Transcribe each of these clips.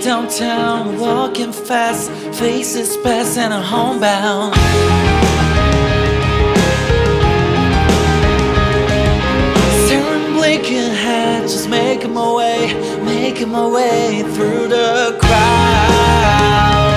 downtown, walking fast, faces pass and I'm homebound. Staring blinking ahead, just making my way through the crowd.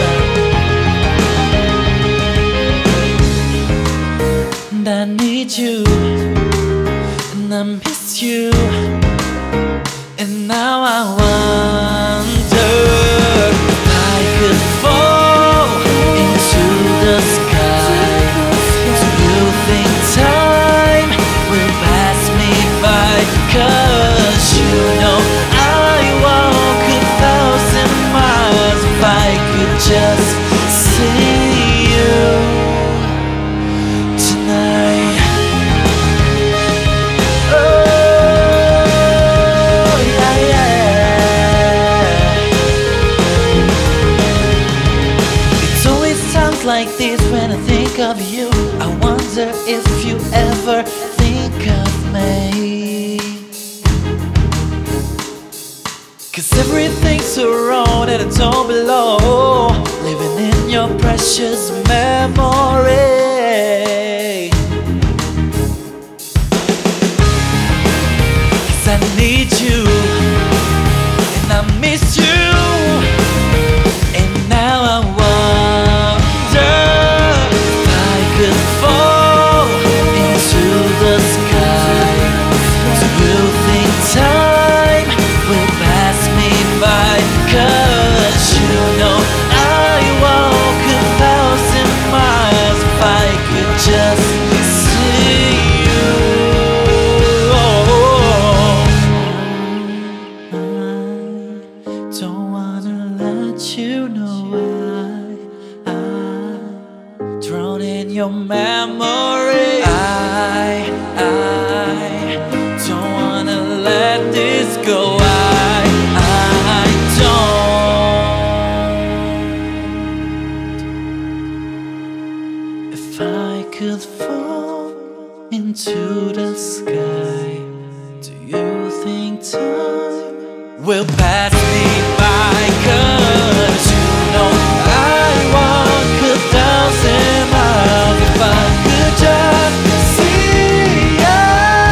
And I need you, and I miss you, and now I wonder if I could fall into the sky. Do you think time will pass me by? 'Cause you know I walk 1,000 miles if I could just see you tonight. Like this when I think of you, I wonder if you ever think of me. 'Cause everything's so wrong that I don't belong, living in your precious memory. 'Cause I need you, and I miss you, and now I you know I drown in your memory. I don't wanna let this go. I don't. If I could fall into the sky, do you think time will pass me by? 'Cause you know I walk 1,000 miles if I could just see you.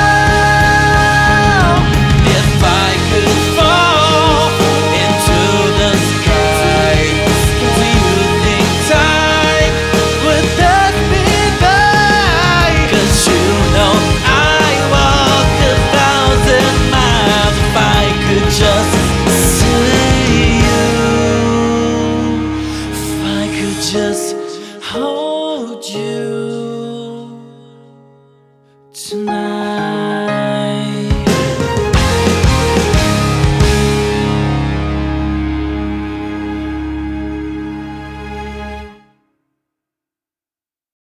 If I could fall into the sky, do you think time would pass me by? 'Cause you know I walk 1,000 miles if I could just just hold you.